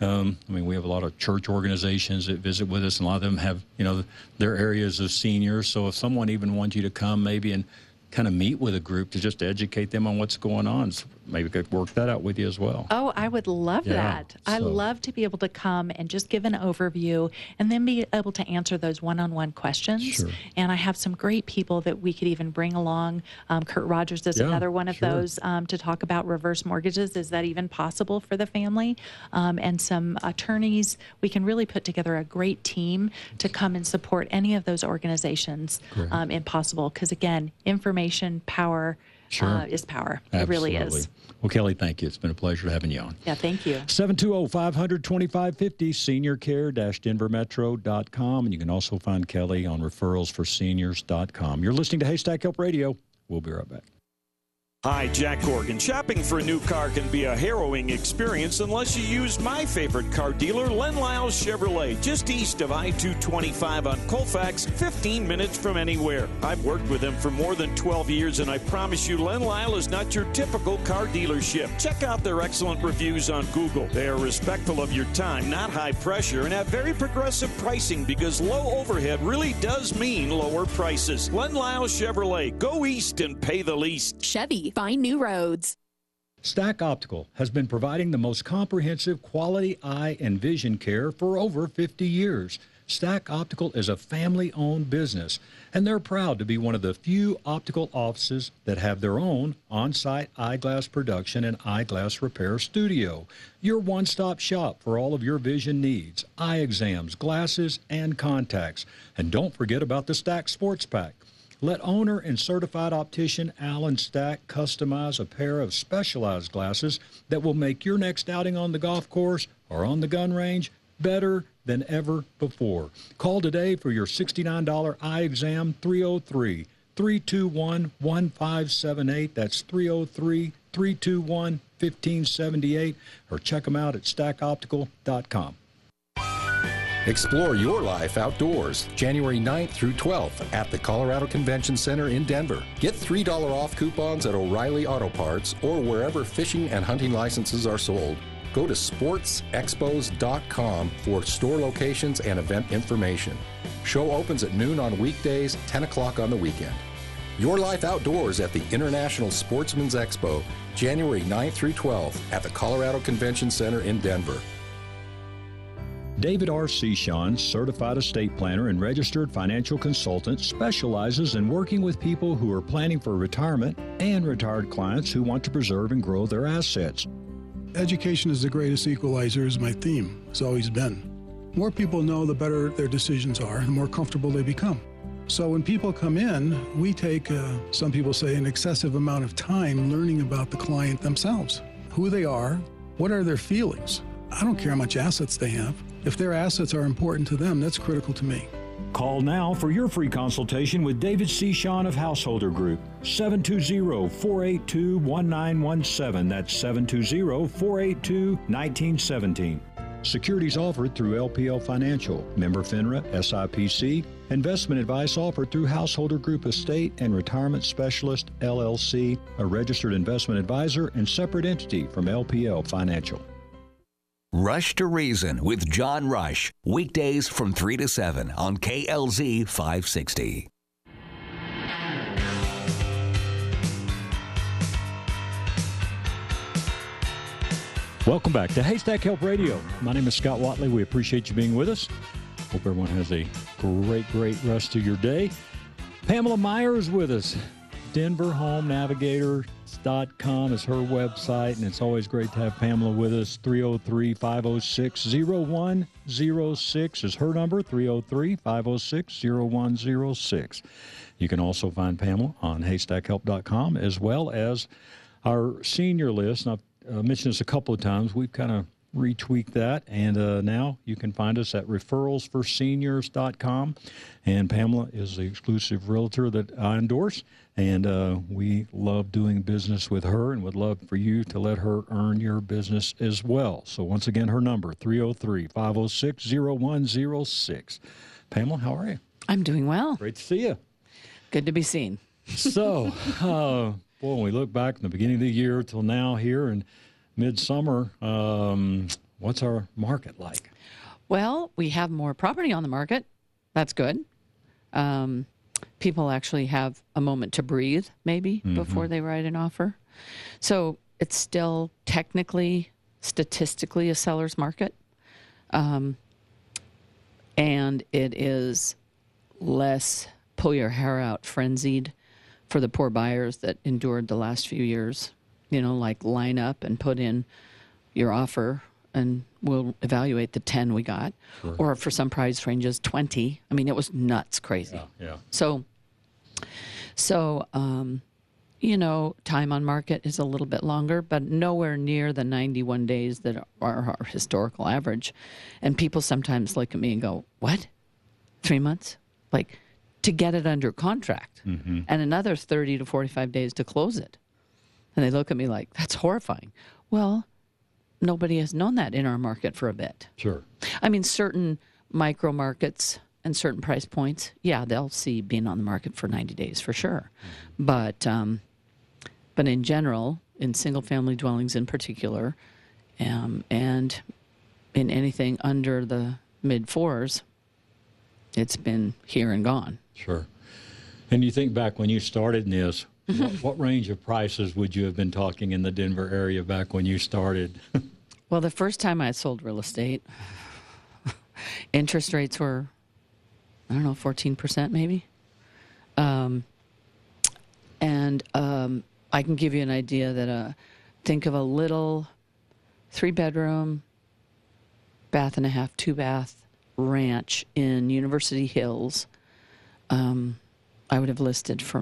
we have a lot of church organizations that visit with us, and a lot of them have, their areas of seniors. So if someone even wants you to come maybe and kind of meet with a group to just educate them on what's going on, so maybe could work that out with you as well. Oh, I would love that. I love to be able to come and just give an overview and then be able to answer those one-on-one questions. Sure. And I have some great people that we could even bring along. Kurt Rogers is another one of those to talk about reverse mortgages. Is that even possible for the family? And some attorneys. We can really put together a great team to come and support any of those organizations if possible. Because again, information, power, is power. Absolutely. It really is. Well, Kelly, thank you. It's been a pleasure having you on. Yeah, thank you. 720-500-2550, seniorcare-denvermetro.com. And you can also find Kelly on referralsforseniors.com. You're listening to Haystack Help Radio. We'll be right back. Hi, Jack Corgan. Shopping for a new car can be a harrowing experience unless you use my favorite car dealer, Len Lyles Chevrolet, just east of I-225 on Colfax, 15 minutes from anywhere. I've worked with them for more than 12 years, and I promise you, Len Lyle is not your typical car dealership. Check out their excellent reviews on Google. They are respectful of your time, not high pressure, and have very progressive pricing because low overhead really does mean lower prices. Len Lyles Chevrolet. Go east and pay the least. Chevy. Find new roads. Stack Optical has been providing the most comprehensive quality eye and vision care for over 50 years. Stack Optical is a family-owned business, and they're proud to be one of the few optical offices that have their own on-site eyeglass production and eyeglass repair studio. Your one-stop shop for all of your vision needs, eye exams, glasses, and contacts. And don't forget about the Stack Sports Pack. Let owner and certified optician Alan Stack customize a pair of specialized glasses that will make your next outing on the golf course or on the gun range better than ever before. Call today for your $69 eye exam, 303-321-1578. That's 303-321-1578. Or check them out at stackoptical.com. Explore your life outdoors, January 9th through 12th at the Colorado Convention Center in Denver. Get $3 off coupons at O'Reilly Auto Parts or wherever fishing and hunting licenses are sold. Go to sportsexpos.com for store locations and event information. Show opens at noon on weekdays, 10 o'clock on the weekend. Your life outdoors at the International Sportsman's Expo, January 9th through 12th at the Colorado Convention Center in Denver. David R. Sechon, certified estate planner and registered financial consultant, specializes in working with people who are planning for retirement and retired clients who want to preserve and grow their assets. Education is the greatest equalizer is my theme. It's always been. More people know, the better their decisions are, the more comfortable they become. So when people come in, we take, some people say, an excessive amount of time learning about the client themselves, who they are, what are their feelings. I don't care how much assets they have. If their assets are important to them, that's critical to me. Call now for your free consultation with David Sechon of Householder Group, 720-482-1917. That's 720-482-1917. Securities offered through LPL Financial, member FINRA, SIPC. Investment advice offered through Householder Group Estate and Retirement Specialist, LLC, a registered investment advisor and separate entity from LPL Financial. Rush to Reason with John Rush, weekdays from 3 to 7 on KLZ 560. Welcome back to Haystack Help Radio. My name is Scott Watley. We appreciate you being with us. Hope everyone has a great rest of your day. Pamela Meyer is with us. DenverHomeNavigator.com is her website, and it's always great to have Pamela with us. 303-506-0106 is her number, 303-506-0106. You can also find Pamela on haystackhelp.com, as well as our senior list. And I've mentioned this a couple of times. We've kind of retweaked that, and now you can find us at referralsforseniors.com. And Pamela is the exclusive realtor that I endorse, and we love doing business with her and would love for you to let her earn your business as well. So once again, her number, 303-506-0106. Pamela, how are you? I'm doing well. Great to see you. Good to be seen. So, boy, when we look back in the beginning of the year till now here in midsummer, what's our market like? Well, we have more property on the market. That's good. People actually have a moment to breathe, maybe, before they write an offer. So it's still technically, statistically a seller's market. And it is less pull your hair out frenzied for the poor buyers that endured the last few years. You know, like line up and put in your offer and we'll evaluate the 10 we got. Sure. Or for some price ranges, 20. I mean, it was nuts crazy. Yeah. So, you know, time on market is a little bit longer, but nowhere near the 91 days that are our historical average. And people sometimes look at me and go, what? 3 months? Like, to get it under contract. And another 30 to 45 days to close it. And they look at me like, that's horrifying. Well, nobody has known that in our market for a bit. Sure. I mean, certain micro markets and certain price points, yeah, they'll see being on the market for 90 days for sure. But in general, in single-family dwellings in particular, and in anything under the mid-4s, it's been here and gone. Sure. And you think back when you started in this, what range of prices would you have been talking in the Denver area back when you started? Well, the first time I sold real estate, interest rates were, 14% maybe. I can give you an idea that think of a little 3-bedroom, bath and a half, 2-bath ranch in University Hills. I would have listed for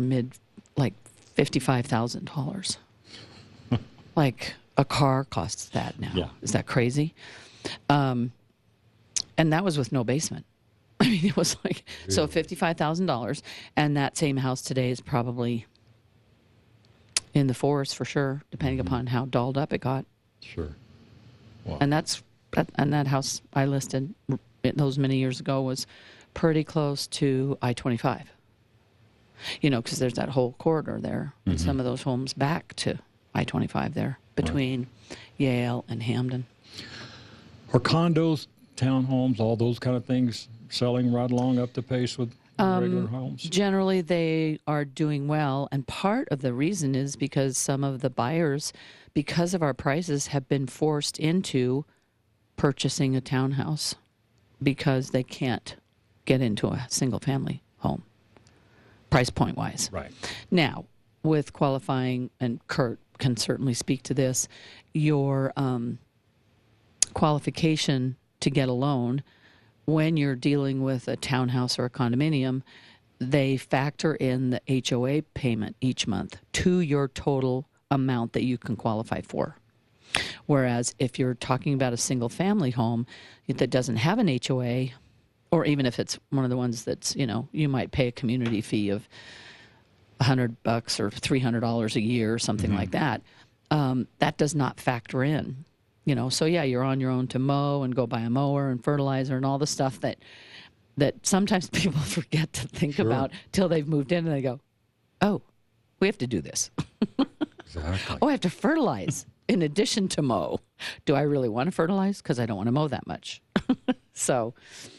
$55,000. Like a car costs that now. Yeah. Is that crazy? And that was with no basement. I mean, it was like, so $55,000. And that same house today is probably in the 4s for sure, depending upon how dolled up it got. Sure. Wow. And that house I listed those many years ago was pretty close to I-25. You know, because there's that whole corridor there, and some of those homes back to I-25 there between Yale and Hamden. Are condos, townhomes, all those kind of things selling right along up the pace with regular homes? Generally, they are doing well, and part of the reason is because some of the buyers, because of our prices, have been forced into purchasing a townhouse because they can't get into a single-family home, price point-wise. Right. Now, with qualifying, and Kurt can certainly speak to this, your qualification to get a loan when you're dealing with a townhouse or a condominium, they factor in the HOA payment each month to your total amount that you can qualify for. Whereas if you're talking about a single-family home that doesn't have an HOA, or even if it's one of the ones that's, you might pay a community fee of $100 or $300 a year or something like that, that does not factor in. So yeah, you're on your own to mow and go buy a mower and fertilizer and all the stuff that sometimes people forget to think about till they've moved in and they go, oh, we have to do this. Exactly. Oh, I have to fertilize in addition to mow. Do I really want to fertilize? Because I don't want to mow that much. So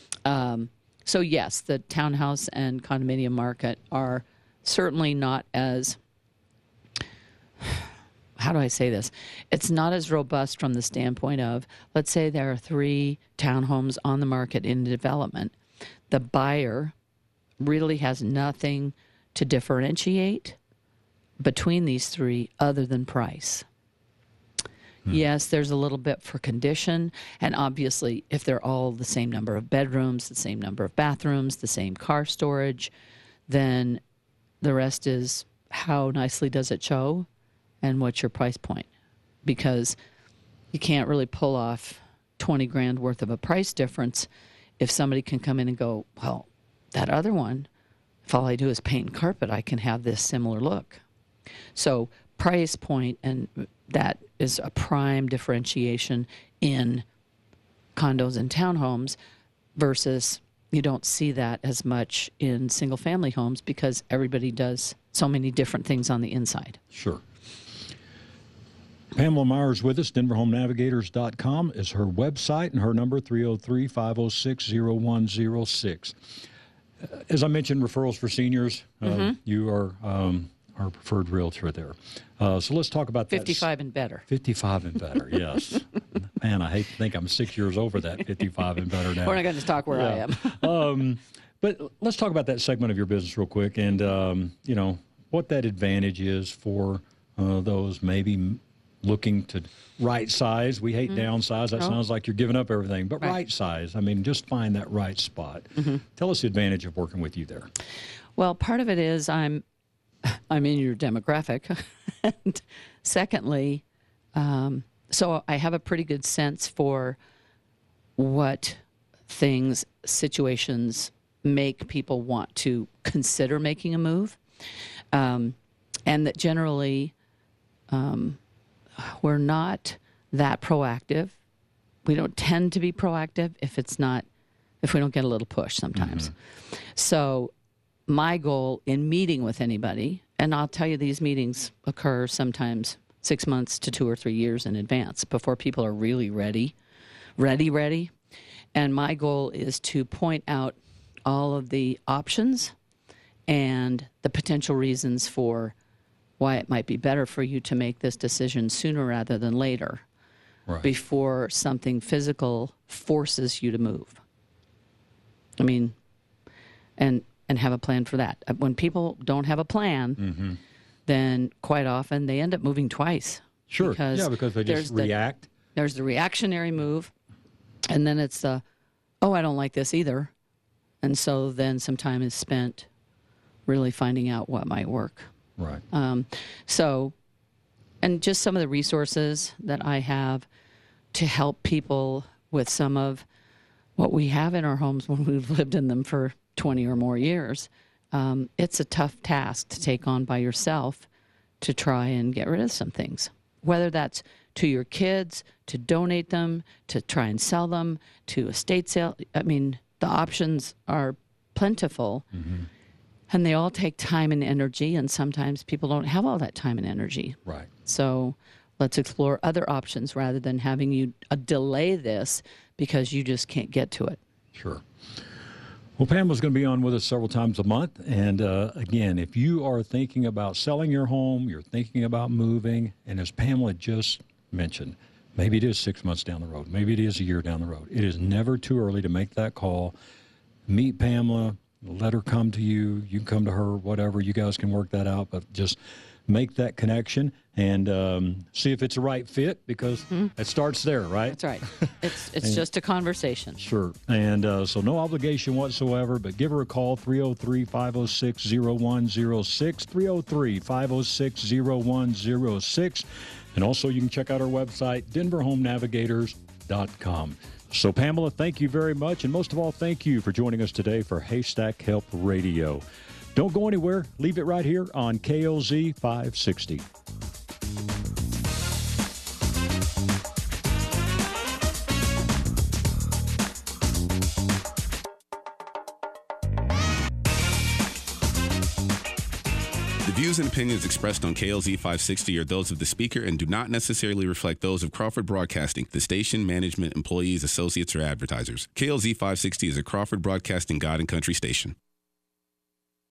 yes, the townhouse and condominium market are certainly not as, how do I say this? It's not as robust from the standpoint of, let's say there are 3 townhomes on the market in development. The buyer really has nothing to differentiate between these 3 other than price. Yes, there's a little bit for condition, and obviously if they're all the same number of bedrooms, the same number of bathrooms, the same car storage, then the rest is how nicely does it show and what's your price point. Because you can't really pull off 20 grand worth of a price difference if somebody can come in and go, well, that other one, if all I do is paint and carpet, I can have this similar look. So price point, and that is a prime differentiation in condos and townhomes versus you don't see that as much in single-family homes because everybody does so many different things on the inside. Sure. Pamela Myers with us. DenverHomeNavigators.com is her website, and her number 303-506-0106. As I mentioned, referrals for seniors. You are our preferred realtor there. So let's talk about 55 and better. 55 and better, yes. Man, I hate to think I'm 6 years over that 55 and better now. We're not going to talk where I am. But let's talk about that segment of your business real quick, and what that advantage is for those maybe looking to right size. We hate downsize. That sounds like you're giving up everything, but right size. I mean, just find that right spot. Tell us the advantage of working with you there. Well, part of it is I'm in your demographic. And secondly, so I have a pretty good sense for what things, situations make people want to consider making a move. And that generally we're not that proactive. We don't tend to be proactive if we don't get a little push sometimes. So my goal in meeting with anybody, and I'll tell you these meetings occur sometimes 6 months to 2 or 3 years in advance before people are really ready. And my goal is to point out all of the options and the potential reasons for why it might be better for you to make this decision sooner rather than later, before something physical forces you to move. I mean, and have a plan for that. When people don't have a plan, then quite often they end up moving twice. Sure. Because they just react. There's the reactionary move, and then it's the, oh, I don't like this either. And so then some time is spent really finding out what might work. Right. So, and just some of the resources that I have to help people with some of what we have in our homes when we've lived in them for 20 or more years. It's a tough task to take on by yourself to try and get rid of some things, whether that's to your kids, to donate them, to try and sell them, to estate sale. I mean, the options are plentiful, and they all take time and energy, and sometimes people don't have all that time and energy. Right. So let's explore other options rather than having you delay this because you just can't get to it. Sure. Well, Pamela's going to be on with us several times a month. And again, if you are thinking about selling your home, you're thinking about moving, and as Pamela just mentioned, Maybe it is 6 months down the road. Maybe it is a year down the road. It is never too early to make that call. Meet Pamela. Let her come to you. You can come to her, whatever. You guys can work that out. But just make that connection and see if it's a right fit, because it starts there, right? That's right. It's just a conversation. Sure. And so no obligation whatsoever, but give her a call, 303-506-0106, 303-506-0106. And also you can check out our website, denverhomenavigators.com. So, Pamela, thank you very much. And most of all, thank you for joining us today for Haystack Help Radio. Don't go anywhere. Leave it right here on KLZ 560. The views and opinions expressed on KLZ 560 are those of the speaker and do not necessarily reflect those of Crawford Broadcasting, the station, management, employees, associates, or advertisers. KLZ 560 is a Crawford Broadcasting God and Country station.